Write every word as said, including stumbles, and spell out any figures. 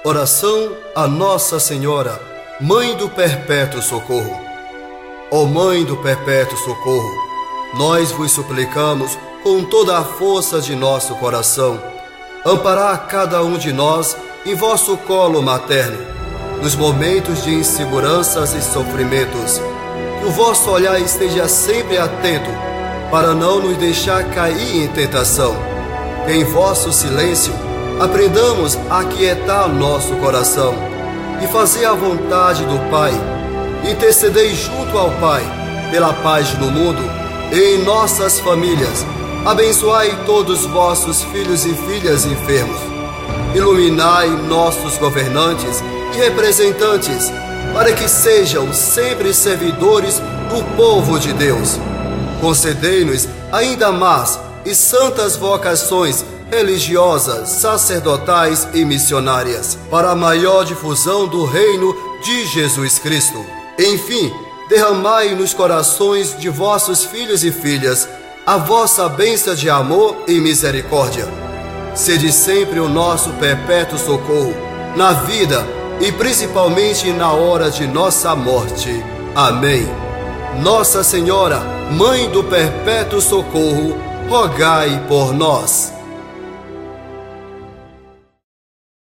Oração a Nossa Senhora, Mãe do Perpétuo Socorro. Ó Mãe do Perpétuo Socorro, nós vos suplicamos com toda a força de nosso coração, amparar cada um de nós em vosso colo materno, nos momentos de inseguranças e sofrimentos. Que o vosso olhar esteja sempre atento, para não nos deixar cair em tentação. Que em vosso silêncio aprendamos a aquietar nosso coração e fazer a vontade do Pai. Intercedei junto ao Pai pela paz no mundo e em nossas famílias. Abençoai todos vossos filhos e filhas enfermos. Iluminai nossos governantes e representantes, para que sejam sempre servidores do povo de Deus. Concedei-nos ainda mais e santas vocações religiosas, sacerdotais e missionárias, para a maior difusão do reino de Jesus Cristo. Enfim, derramai nos corações de vossos filhos e filhas a vossa bênção de amor e misericórdia. Sede sempre o nosso perpétuo socorro, na vida e principalmente na hora de nossa morte. Amém. Nossa Senhora, Mãe do Perpétuo Socorro, rogai por nós.